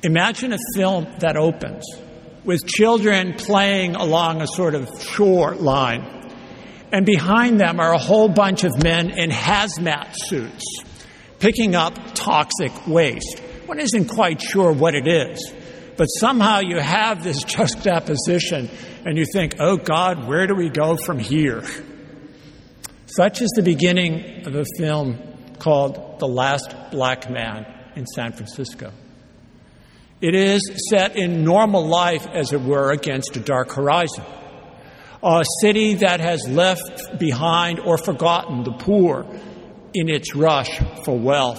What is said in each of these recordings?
Imagine a film that opens with children playing along a sort of shore line, and behind them are a whole bunch of men in hazmat suits picking up toxic waste. One isn't quite sure what it is, but somehow you have this juxtaposition and you think, oh God, where do we go from here? Such is the beginning of a film called The Last Black Man in San Francisco. It is set in normal life, as it were, against a dark horizon. A city that has left behind or forgotten the poor in its rush for wealth.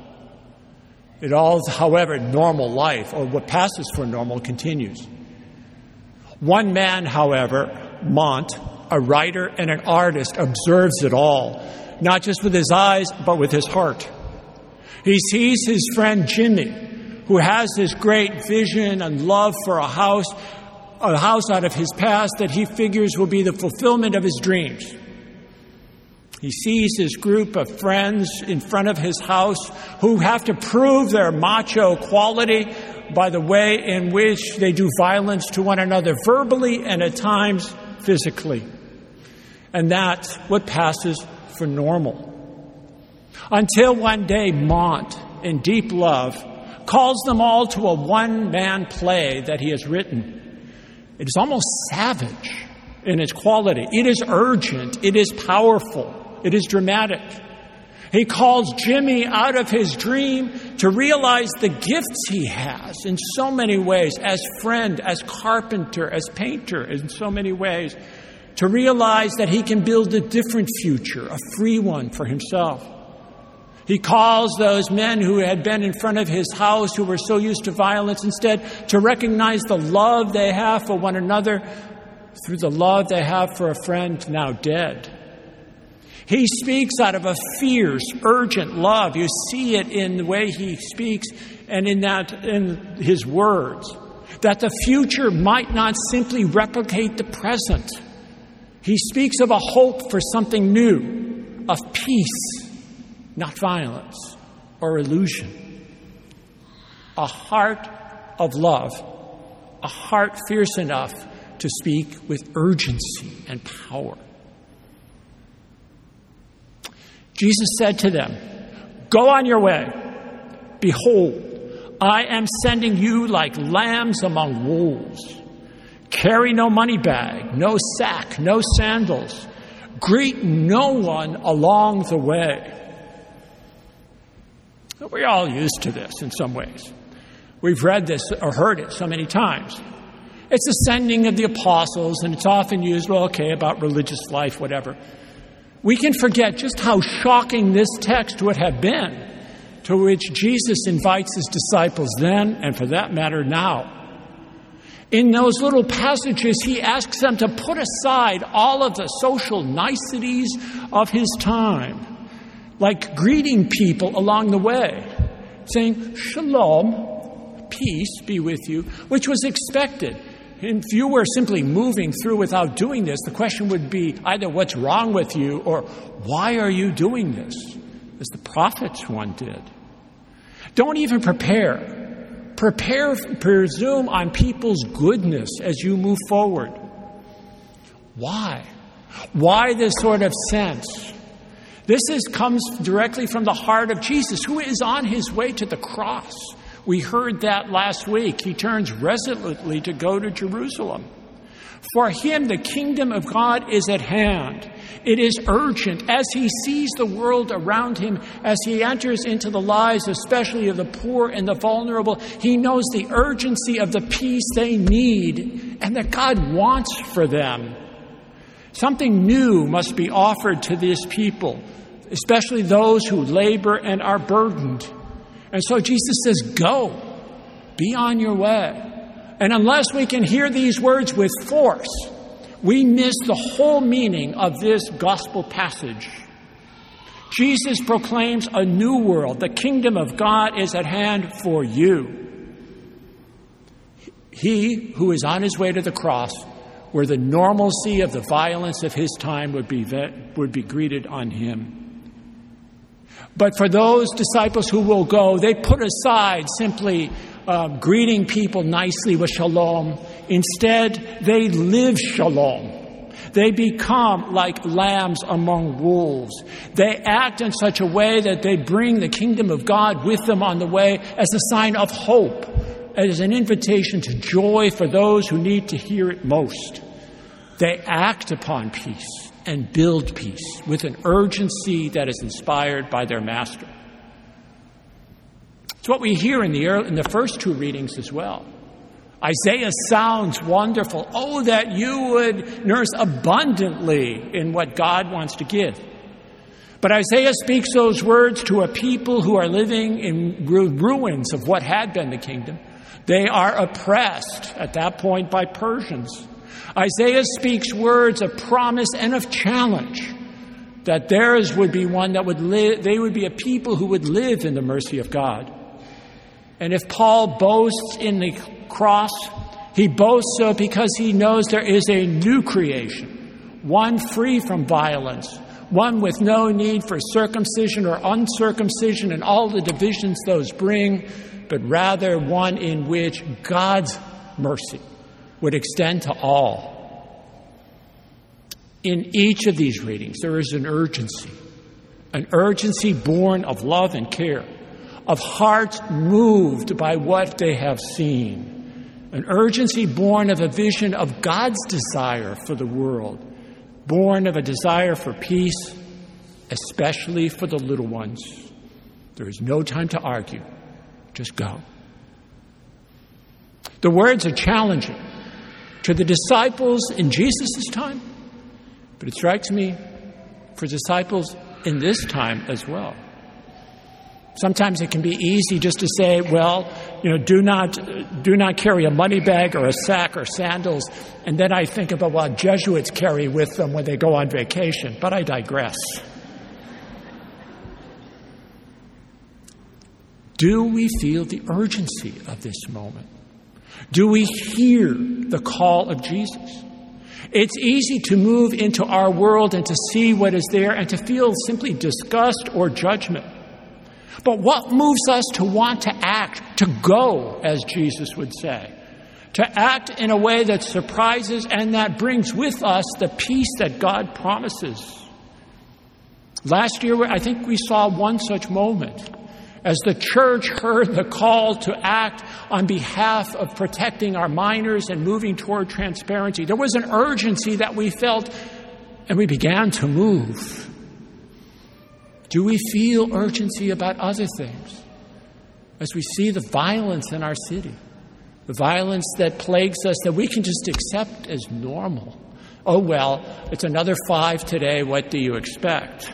It all, however, normal life, or what passes for normal, continues. One man, however, Mont, a writer and an artist, observes it all, not just with his eyes, but with his heart. He sees his friend Jimmy, who has this great vision and love for a house out of his past that he figures will be the fulfillment of his dreams. He sees his group of friends in front of his house who have to prove their macho quality by the way in which they do violence to one another verbally and at times physically. And that's what passes for normal. Until one day, Mont, in deep love, calls them all to a one-man play that he has written. It is almost savage in its quality. It is urgent. It is powerful. It is dramatic. He calls Jimmy out of his dream to realize the gifts he has in so many ways, as friend, as carpenter, as painter, in so many ways, to realize that he can build a different future, a free one for himself. He calls those men who had been in front of his house, who were so used to violence, instead to recognize the love they have for one another through the love they have for a friend now dead. He speaks out of a fierce, urgent love. You see it in the way he speaks and in his words, that the future might not simply replicate the present. He speaks of a hope for something new, of peace, not violence or illusion. A heart of love, a heart fierce enough to speak with urgency and power. Jesus said to them, "Go on your way. Behold, I am sending you like lambs among wolves. Carry no money bag, no sack, no sandals. Greet no one along the way." We're all used to this in some ways. We've read this or heard it so many times. It's the sending of the apostles, and it's often used, about religious life, whatever. We can forget just how shocking this text would have been, to which Jesus invites his disciples then, and for that matter now. In those little passages, he asks them to put aside all of the social niceties of his time, like greeting people along the way, saying, "Shalom, peace be with you," which was expected. If you were simply moving through without doing this, the question would be either what's wrong with you or why are you doing this, as the prophets one did. Don't even prepare. Presume on people's goodness as you move forward. Why? Why this sort of sense? This comes directly from the heart of Jesus, who is on his way to the cross. We heard that last week. He turns resolutely to go to Jerusalem. For him, the kingdom of God is at hand. It is urgent as he sees the world around him, as he enters into the lives, especially of the poor and the vulnerable. He knows the urgency of the peace they need and that God wants for them. Something new must be offered to these people, especially those who labor and are burdened. And so Jesus says, go, be on your way. And unless we can hear these words with force, we miss the whole meaning of this gospel passage. Jesus proclaims a new world. The kingdom of God is at hand for you. He who is on his way to the cross, where the normalcy of the violence of his time would be greeted on him. But for those disciples who will go, they put aside simply greeting people nicely with shalom. Instead, they live shalom. They become like lambs among wolves. They act in such a way that they bring the kingdom of God with them on the way as a sign of hope, as an invitation to joy for those who need to hear it most. They act upon peace and build peace with an urgency that is inspired by their master. It's what we hear in the first two readings as well. Isaiah sounds wonderful. Oh, that you would nurse abundantly in what God wants to give. But Isaiah speaks those words to a people who are living in ruins of what had been the kingdom. They are oppressed at that point by Persians. Isaiah speaks words of promise and of challenge, that theirs would be one that would live, they would be a people who would live in the mercy of God. And if Paul boasts in the cross, he boasts so because he knows there is a new creation, one free from violence, one with no need for circumcision or uncircumcision and all the divisions those bring, but rather one in which God's mercy would extend to all. In each of these readings, there is an urgency born of love and care, of hearts moved by what they have seen, an urgency born of a vision of God's desire for the world, born of a desire for peace, especially for the little ones. There is no time to argue. Just go. The words are challenging to the disciples in Jesus' time, but it strikes me for disciples in this time as well. Sometimes it can be easy just to say, well, do not carry a money bag or a sack or sandals. And then I think about what Jesuits carry with them when they go on vacation. But I digress. Do we feel the urgency of this moment? Do we hear the call of Jesus? It's easy to move into our world and to see what is there and to feel simply disgust or judgment. But what moves us to want to act, to go, as Jesus would say, to act in a way that surprises and that brings with us the peace that God promises? Last year, I think we saw one such moment as the church heard the call to act on behalf of protecting our minors and moving toward transparency. There was an urgency that we felt, and we began to move. Do we feel urgency about other things as we see the violence in our city, the violence that plagues us that we can just accept as normal? Oh, well, it's another 5 today. What do you expect?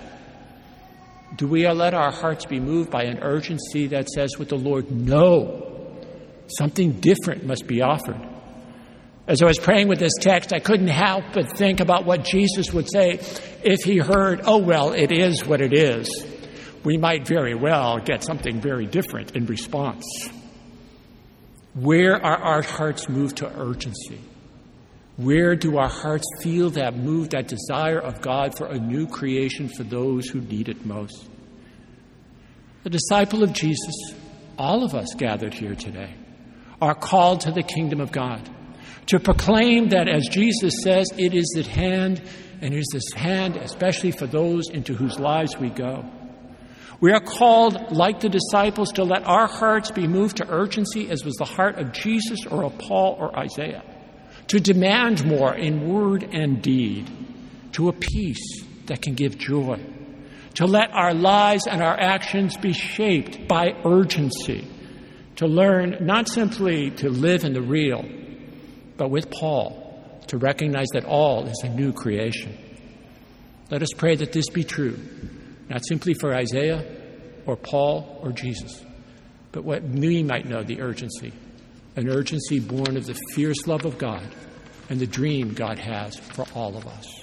Do we let our hearts be moved by an urgency that says with the Lord, no, something different must be offered? As I was praying with this text, I couldn't help but think about what Jesus would say if he heard, oh, well, it is what it is. We might very well get something very different in response. Where are our hearts moved to urgency? Where do our hearts feel that move, that desire of God for a new creation for those who need it most? The disciple of Jesus, all of us gathered here today, are called to the kingdom of God, to proclaim that, as Jesus says, it is at hand, and it is at hand especially for those into whose lives we go. We are called, like the disciples, to let our hearts be moved to urgency, as was the heart of Jesus or of Paul or Isaiah, to demand more in word and deed, to a peace that can give joy, to let our lives and our actions be shaped by urgency, to learn not simply to live in the real, but with Paul, to recognize that all is a new creation. Let us pray that this be true, not simply for Isaiah or Paul or Jesus, but what we might know the urgency, an urgency born of the fierce love of God and the dream God has for all of us.